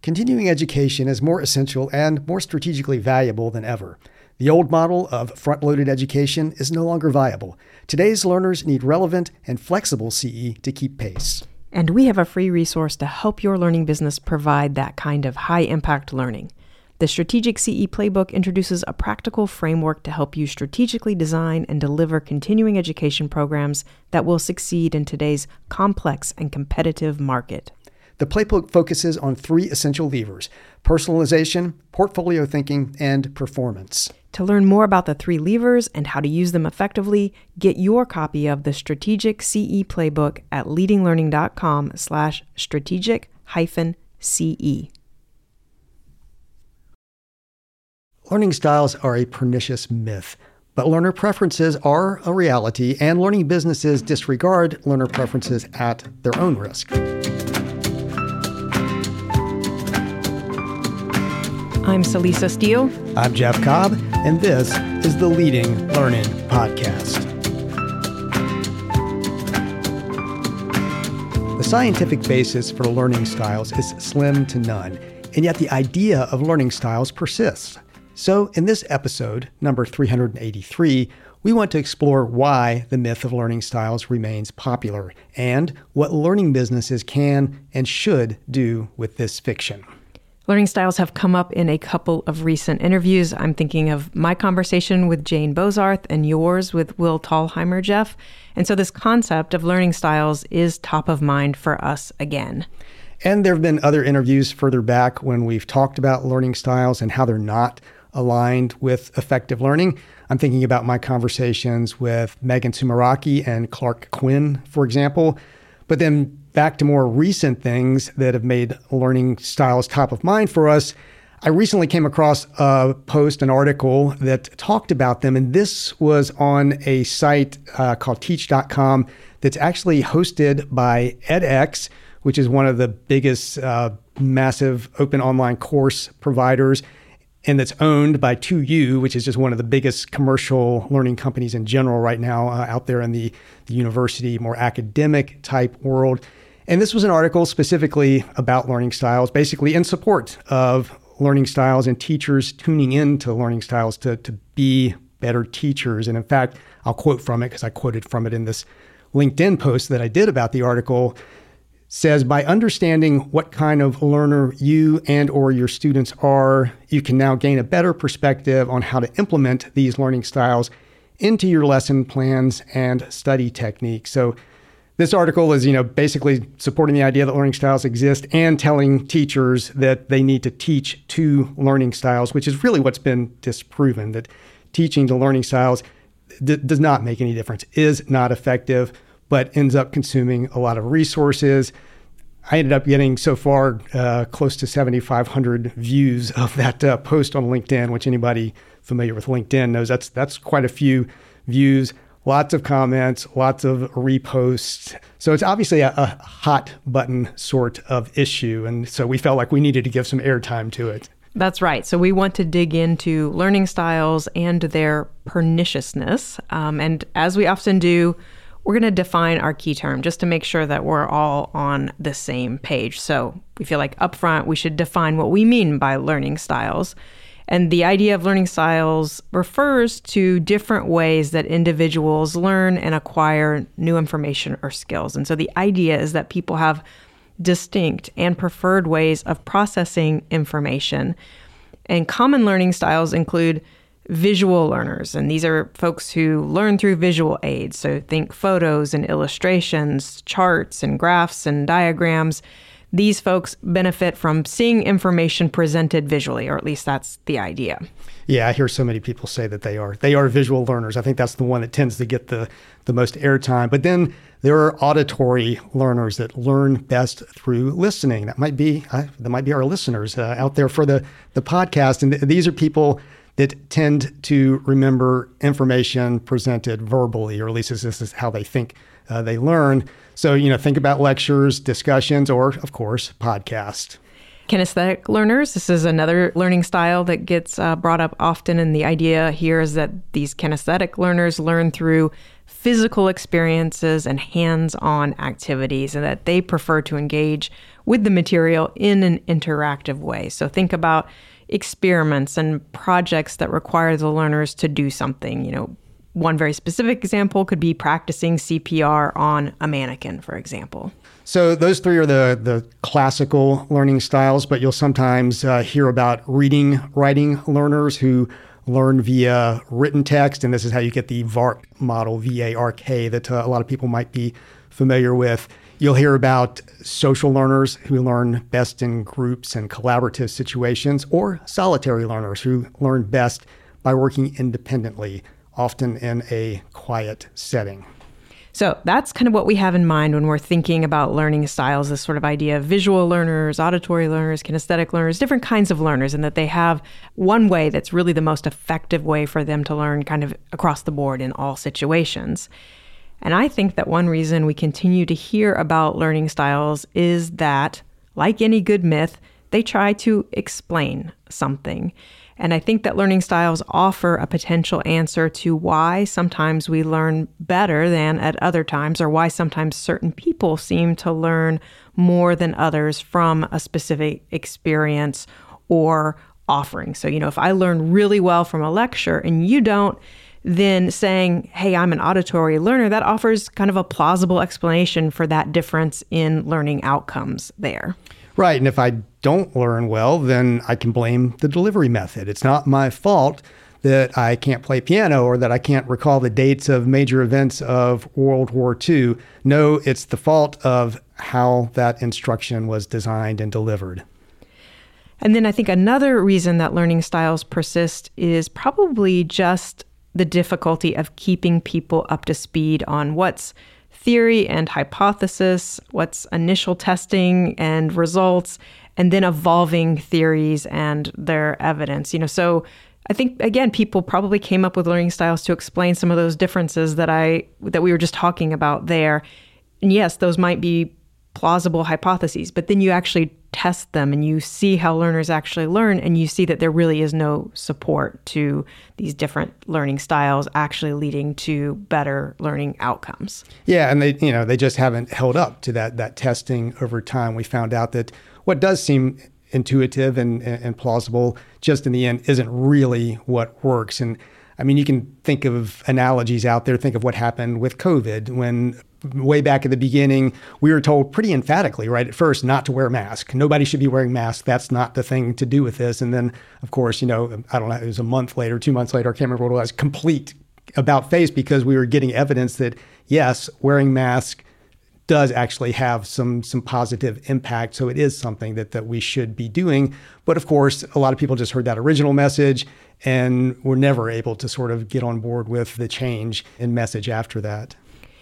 Continuing education is more essential and more strategically valuable than ever. The old model of front-loaded education is no longer viable. Today's learners need relevant and flexible CE to keep pace. And we have a free resource to help your learning business provide that kind of high-impact learning. The Strategic CE Playbook introduces a practical framework to help you strategically design and deliver continuing education programs that will succeed in today's complex and competitive market. The playbook focuses on 3 essential levers: personalization, portfolio thinking, and performance. To learn more about the 3 levers and how to use them effectively, get your copy of the Strategic CE Playbook at leadinglearning.com/strategic-CE. Learning styles are a pernicious myth, but learner preferences are a reality, and learning businesses disregard learner preferences at their own risk. I'm Celisa Steele. I'm Jeff Cobb, and this is the Leading Learning Podcast. The scientific basis for learning styles is slim to none, and yet the idea of learning styles persists. So in this episode, number 383, we want to explore why the myth of learning styles remains popular and what learning businesses can and should do with this fiction. Learning styles have come up in a couple of recent interviews. I'm thinking of my conversation with Jane Bozarth and yours with Will Thalheimer, Jeff. And so this concept of learning styles is top of mind for us again. And there have been other interviews further back when we've talked about learning styles and how they're not aligned with effective learning. I'm thinking about my conversations with Megan Sumeraki and Clark Quinn, for example. But then back to more recent things that have made learning styles top of mind for us. I recently came across a post, an article that talked about them. And this was on a site called teach.com that's actually hosted by edX, which is one of the biggest massive open online course providers. And that's owned by 2U, which is just one of the biggest commercial learning companies in general right now out there in the university, more academic type world. And this was an article specifically about learning styles, basically in support of learning styles and teachers tuning into learning styles to be better teachers. And in fact, I'll quote from it because I quoted from it in this LinkedIn post that I did about the article. Says, by understanding what kind of learner you and or your students are, you can now gain a better perspective on how to implement these learning styles into your lesson plans and study techniques. So this article is, basically supporting the idea that learning styles exist and telling teachers that they need to teach to learning styles, which is really what's been disproven, that teaching to learning styles does not make any difference, is not effective, but ends up consuming a lot of resources. I ended up getting so far close to 7,500 views of that post on LinkedIn, which anybody familiar with LinkedIn knows that's quite a few views, lots of comments, lots of reposts. So it's obviously a hot button sort of issue. And so we felt like we needed to give some airtime to it. That's right. So we want to dig into learning styles and their perniciousness. And as we often do, we're going to define our key term just to make sure that we're all on the same page. So we feel like upfront, we should define what we mean by learning styles. And the idea of learning styles refers to different ways that individuals learn and acquire new information or skills. And so the idea is that people have distinct and preferred ways of processing information. And common learning styles include visual learners, and these are folks who learn through visual aids. So think photos and illustrations, charts and graphs and diagrams. These folks benefit from seeing information presented visually, or at least that's the idea. Yeah, I hear so many people say that they are visual learners. I think that's the one that tends to get the most airtime. But then there are auditory learners that learn best through listening. That might be our listeners out there for the podcast. And these are people that tend to remember information presented verbally, or at least this is how they think they learn. So, think about lectures, discussions, or, of course, podcasts. Kinesthetic learners, this is another learning style that gets brought up often. And the idea here is that these kinesthetic learners learn through physical experiences and hands-on activities, and that they prefer to engage with the material in an interactive way. So think about experiments and projects that require the learners to do something. One very specific example could be practicing CPR on a mannequin, for example. So those three are the classical learning styles, but you'll sometimes hear about reading, writing learners who learn via written text. And this is how you get the VARK model, V-A-R-K, that a lot of people might be familiar with. You'll hear about social learners who learn best in groups and collaborative situations, or solitary learners who learn best by working independently, often in a quiet setting. So that's kind of what we have in mind when we're thinking about learning styles, this sort of idea of visual learners, auditory learners, kinesthetic learners, different kinds of learners, and that they have one way that's really the most effective way for them to learn kind of across the board in all situations. And I think that one reason we continue to hear about learning styles is that, like any good myth, they try to explain something. And I think that learning styles offer a potential answer to why sometimes we learn better than at other times, or why sometimes certain people seem to learn more than others from a specific experience or offering. So, if I learn really well from a lecture and you don't, then saying, hey, I'm an auditory learner, that offers kind of a plausible explanation for that difference in learning outcomes there. Right. And if I don't learn well, then I can blame the delivery method. It's not my fault that I can't play piano or that I can't recall the dates of major events of World War II. No, it's the fault of how that instruction was designed and delivered. And then I think another reason that learning styles persist is probably just the difficulty of keeping people up to speed on what's theory and hypothesis, what's initial testing and results, and then evolving theories and their evidence. So I think, again, people probably came up with learning styles to explain some of those differences that we were just talking about there. And yes, those might be plausible hypotheses, but then you actually test them and you see how learners actually learn, and you see that there really is no support to these different learning styles actually leading to better learning outcomes. Yeah, and they just haven't held up to that testing over time. We found out that what does seem intuitive and plausible just in the end isn't really what works. And I mean, you can think of analogies out there. Think of what happened with COVID when way back at the beginning, we were told pretty emphatically, right at first, not to wear a mask. Nobody should be wearing masks. That's not the thing to do with this. And then, of course, I don't know, it was a month later, 2 months later, I can't remember what it was, complete about face, because we were getting evidence that, yes, wearing masks does actually have some positive impact. So it is something that we should be doing. But of course, a lot of people just heard that original message and were never able to sort of get on board with the change in message after that.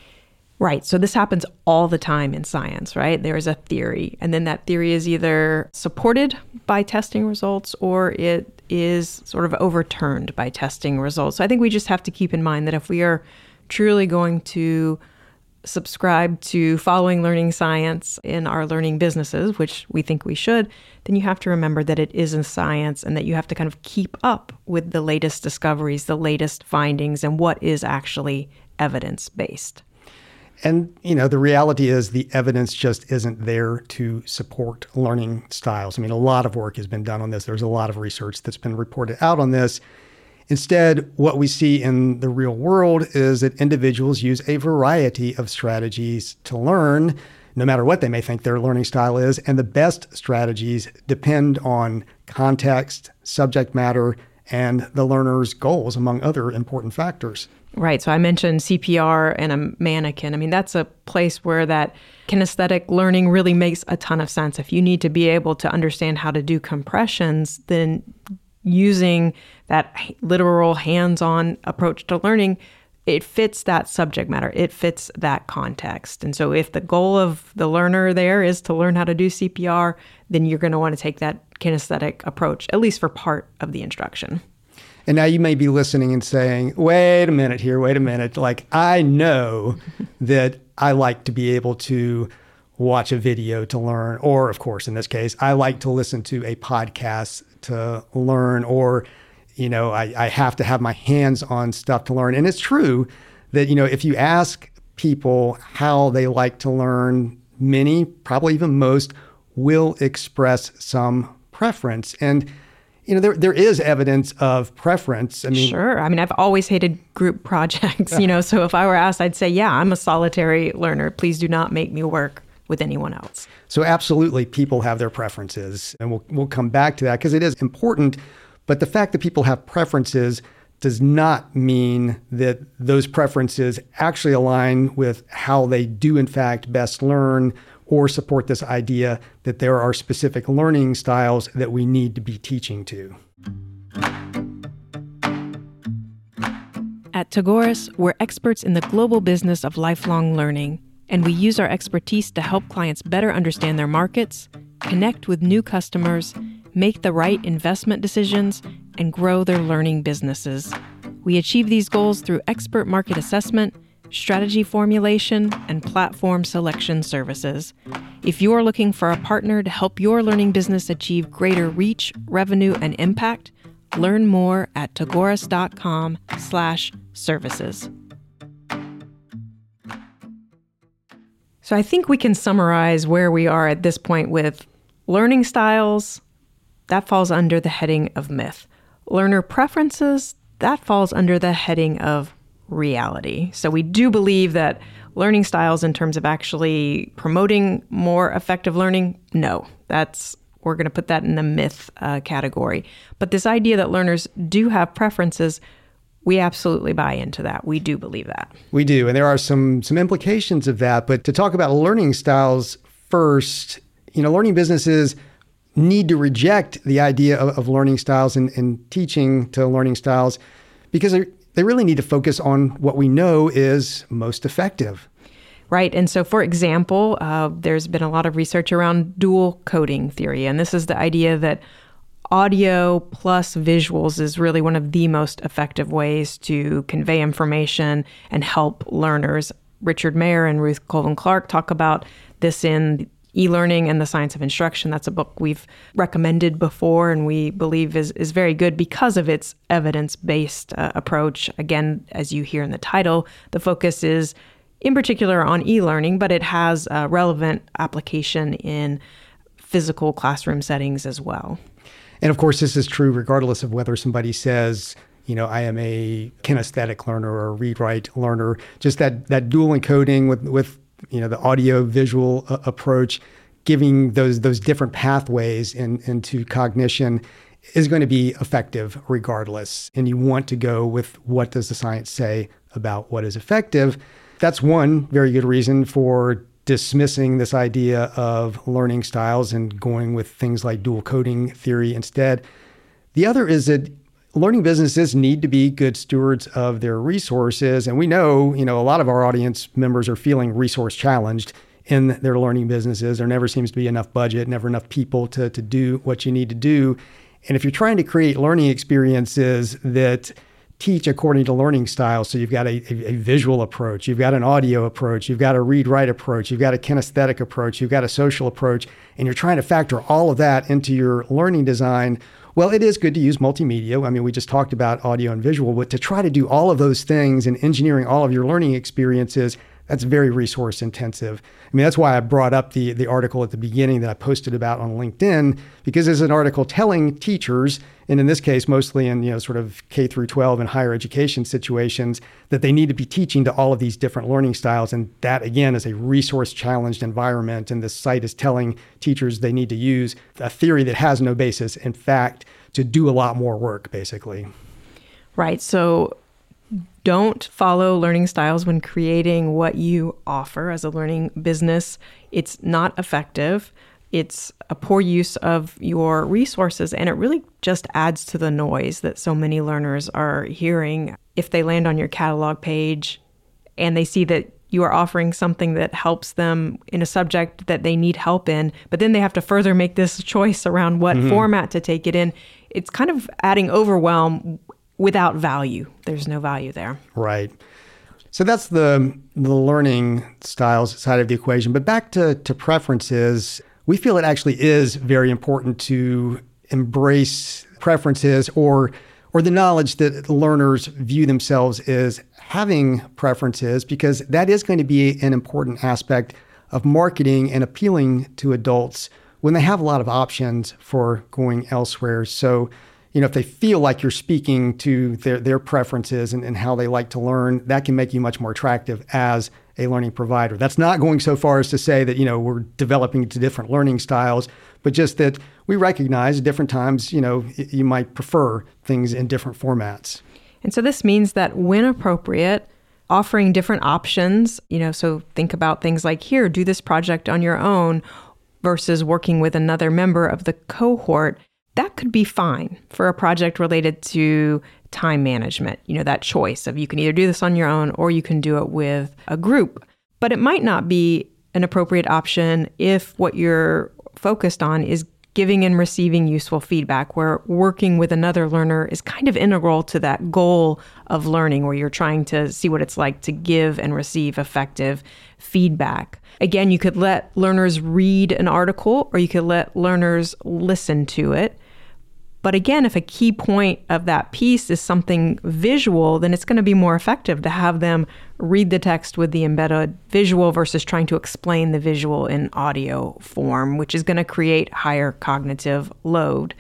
Right. So this happens all the time in science, right? There is a theory, and then that theory is either supported by testing results or it is sort of overturned by testing results. So I think we just have to keep in mind that if we are truly going to subscribe to following learning science in our learning businesses, which we think we should, then you have to remember that it is a science and that you have to kind of keep up with the latest discoveries, the latest findings, and what is actually evidence-based. And, the reality is the evidence just isn't there to support learning styles. I mean, a lot of work has been done on this. There's a lot of research that's been reported out on this. Instead, what we see in the real world is that individuals use a variety of strategies to learn, no matter what they may think their learning style is. And the best strategies depend on context, subject matter, and the learner's goals, among other important factors. Right. So I mentioned CPR and a mannequin. I mean, that's a place where that kinesthetic learning really makes a ton of sense. If you need to be able to understand how to do compressions, then using that literal hands-on approach to learning, it fits that subject matter. It fits that context. And so if the goal of the learner there is to learn how to do CPR, then you're going to want to take that kinesthetic approach, at least for part of the instruction. And now you may be listening and saying, wait a minute. Like, I know that I like to be able to watch a video to learn, or of course, in this case, I like to listen to a podcast to learn, or, I have to have my hands on stuff to learn. And it's true that, if you ask people how they like to learn, many, probably even most, will express some preference. And there is evidence of preference. Sure. I've always hated group projects, so if I were asked, I'd say, yeah, I'm a solitary learner. Please do not make me work with anyone else. So absolutely, people have their preferences. And we'll come back to that because it is important. But the fact that people have preferences does not mean that those preferences actually align with how they do, in fact, best learn or support this idea that there are specific learning styles that we need to be teaching to. At Tagoras, we're experts in the global business of lifelong learning, and we use our expertise to help clients better understand their markets, connect with new customers, make the right investment decisions, and grow their learning businesses. We achieve these goals through expert market assessment, strategy formulation, and platform selection services. If you're looking for a partner to help your learning business achieve greater reach, revenue, and impact, learn more at tagoras.com/services. So I think we can summarize where we are at this point with learning styles. That falls under the heading of myth. Learner preferences, that falls under the heading of reality. So we do believe that learning styles in terms of actually promoting more effective learning, no, we're going to put that in the myth category. But this idea that learners do have preferences, we absolutely buy into that. We do believe that. We do. And there are some implications of that. But to talk about learning styles first, learning businesses need to reject the idea of learning styles and teaching to learning styles because they really need to focus on what we know is most effective. Right. And so, for example, there's been a lot of research around dual coding theory. And this is the idea that audio plus visuals is really one of the most effective ways to convey information and help learners. Richard Mayer and Ruth Colvin Clark talk about this in E-Learning and the Science of Instruction. That's a book we've recommended before and we believe is very good because of its evidence-based approach. Again, as you hear in the title, the focus is in particular on e-learning, but it has a relevant application in physical classroom settings as well. And of course, this is true regardless of whether somebody says, I am a kinesthetic learner or a read-write learner. Just that dual encoding with the audio-visual approach, giving those different pathways into cognition is going to be effective regardless. And you want to go with what does the science say about what is effective. That's one very good reason for dismissing this idea of learning styles and going with things like dual coding theory instead. The other is that learning businesses need to be good stewards of their resources. And we know, a lot of our audience members are feeling resource challenged in their learning businesses. There never seems to be enough budget, never enough people to do what you need to do. And if you're trying to create learning experiences that teach according to learning styles, so you've got a visual approach, you've got an audio approach, you've got a read-write approach, you've got a kinesthetic approach, you've got a social approach, and you're trying to factor all of that into your learning design, well, it is good to use multimedia. We just talked about audio and visual, but to try to do all of those things and engineering all of your learning experiences, that's very resource intensive. That's why I brought up the article at the beginning that I posted about on LinkedIn, because it's an article telling teachers, and in this case, mostly in, sort of K through 12 and higher education situations, that they need to be teaching to all of these different learning styles. And that, again, is a resource challenged environment. And this site is telling teachers they need to use a theory that has no basis, in fact, to do a lot more work, basically. Right. So don't follow learning styles when creating what you offer as a learning business. It's not effective. It's a poor use of your resources, and it really just adds to the noise that so many learners are hearing. If they land on your catalog page and they see that you are offering something that helps them in a subject that they need help in, but then they have to further make this choice around what format to take it in, it's kind of adding overwhelm without value. There's no value there. Right. So that's the learning styles side of the equation. But back to preferences, we feel it actually is very important to embrace preferences, or or the knowledge that learners view themselves as having preferences, because that is going to be an important aspect of marketing and appealing to adults when they have a lot of options for going elsewhere. So, if they feel like you're speaking to their preferences and how they like to learn, that can make you much more attractive as a learning provider. That's not going so far as to say that, we're developing into different learning styles, but just that we recognize at different times, you might prefer things in different formats. And so this means that when appropriate, offering different options, so think about things like, here, do this project on your own versus working with another member of the cohort. That could be fine for a project related to time management, that choice of you can either do this on your own or you can do it with a group. But it might not be an appropriate option if what you're focused on is giving and receiving useful feedback, where working with another learner is kind of integral to that goal of learning, where you're trying to see what it's like to give and receive effective feedback. Again, you could let learners read an article or you could let learners listen to it. But again, if a key point of that piece is something visual, then it's going to be more effective to have them read the text with the embedded visual versus trying to explain the visual in audio form, which is going to create higher cognitive load.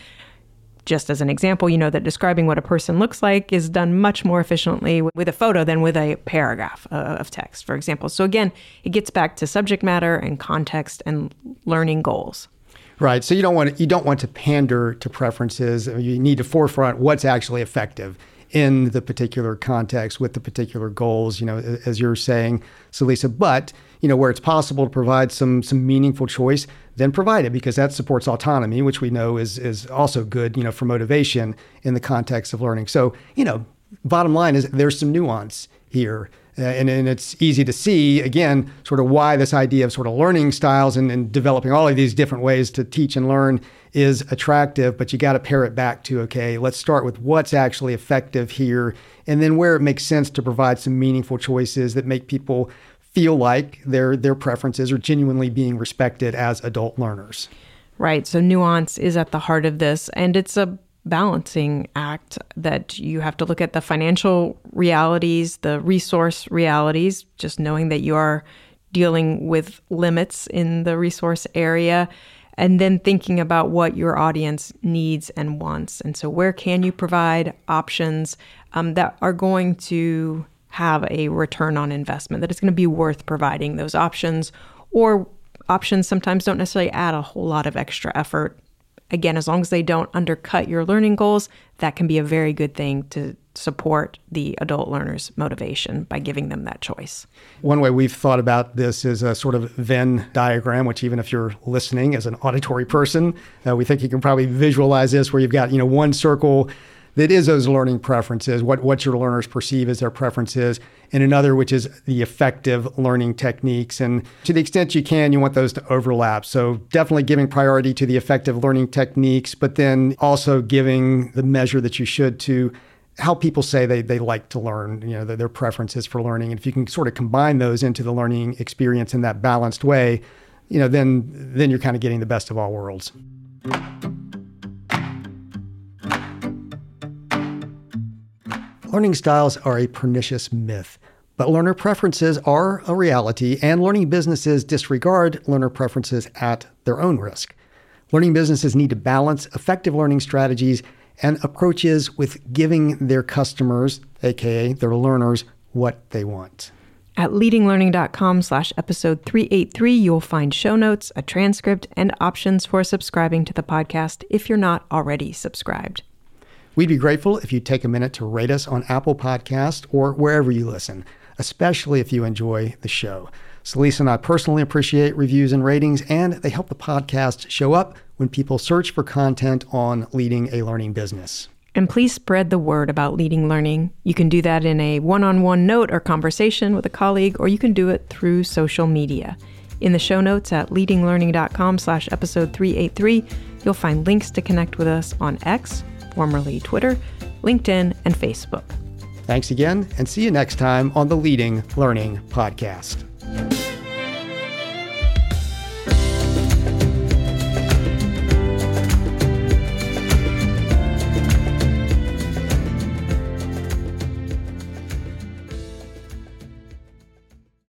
Just as an example, that describing what a person looks like is done much more efficiently with a photo than with a paragraph of text, for example. So again, it gets back to subject matter and context and learning goals. Right. So you don't want to pander to preferences. You need to forefront what's actually effective in the particular context with the particular goals, as you're saying, Celisa. But, where it's possible to provide some meaningful choice, then provide it, because that supports autonomy, which we know is also good, for motivation in the context of learning. So, bottom line is there's some nuance here. And it's easy to see, again, sort of why this idea of sort of learning styles and developing all of these different ways to teach and learn is attractive, but you got to pare it back to, okay, let's start with what's actually effective here, and then where it makes sense to provide some meaningful choices that make people feel like their preferences are genuinely being respected as adult learners. Right. So nuance is at the heart of this, and it's a balancing act that you have to look at the financial realities, the resource realities, just knowing that you are dealing with limits in the resource area, and then thinking about what your audience needs and wants. And so where can you provide options that are going to have a return on investment, that it's going to be worth providing those options, or options sometimes don't necessarily add a whole lot of extra effort. Again, as long as they don't undercut your learning goals, that can be a very good thing to support the adult learner's motivation by giving them that choice. One way we've thought about this is a sort of Venn diagram, which even if you're listening as an auditory person, we think you can probably visualize this, where you've got, one circle that is those learning preferences, what your learners perceive as their preferences, and another which is the effective learning techniques. And to the extent you can, you want those to overlap. So definitely giving priority to the effective learning techniques, but then also giving the measure that you should to how people say they like to learn, their preferences for learning. And if you can sort of combine those into the learning experience in that balanced way, then you're kind of getting the best of all worlds. Learning styles are a pernicious myth, but learner preferences are a reality, and learning businesses disregard learner preferences at their own risk. Learning businesses need to balance effective learning strategies and approaches with giving their customers, aka their learners, what they want. At leadinglearning.com/episode 383, you'll find show notes, a transcript, and options for subscribing to the podcast if you're not already subscribed. We'd be grateful if you'd take a minute to rate us on Apple Podcasts or wherever you listen, especially if you enjoy the show. Celisa and I personally appreciate reviews and ratings, and they help the podcast show up when people search for content on leading a learning business. And please spread the word about Leading Learning. You can do that in a one-on-one note or conversation with a colleague, or you can do it through social media. In the show notes at leadinglearning.com/episode 383, you'll find links to connect with us on X, formerly Twitter, LinkedIn, and Facebook. Thanks again, and see you next time on the Leading Learning Podcast.